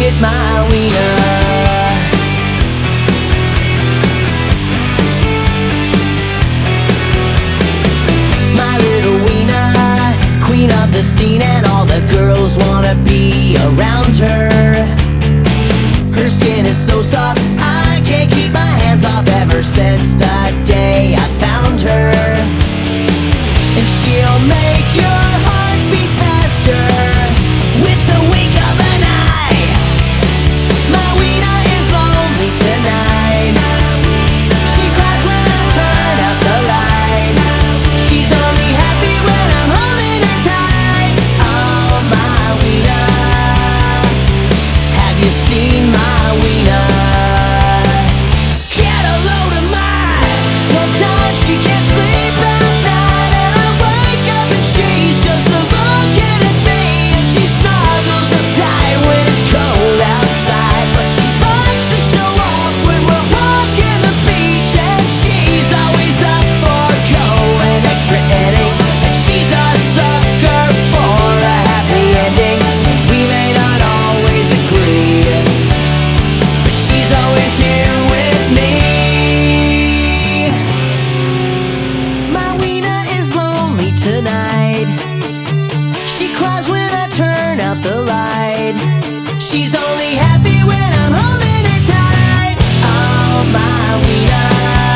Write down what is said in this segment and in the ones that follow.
at my wiener. My little wiener, queen of the scene, and all the girls wanna be around her. Her skin is so soft, I can't keep my hands off ever since the day I found her. And she'll make your heart beat faster with the wink of an eye. My wiener is lonely tonight. She cries when I turn out the light. She's only happy when I'm holding her tight. Oh, my wiener, have you seen my wiener? Get a load of mine. Sometimes she can't sleep at night, and I wake up and she's just looking at me, and she snuggles up tight when it's cold outside. But she likes to show off when we're walking the beach, and she's always up for going extra innings, and she's a sucker for a happy ending. We may not always agree, but she's always here with me. My wiener is lonely tonight. She cries when I turn out the light. She's only happy when I'm holding her tight. Oh, my wiener,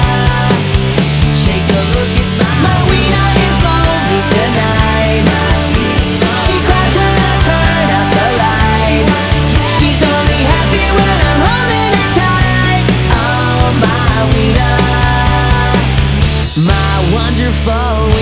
take a look at my wiener is lonely tonight. She cries when I turn out the light. She's only happy when I'm holding her tight. Oh, my wiener, my wonderful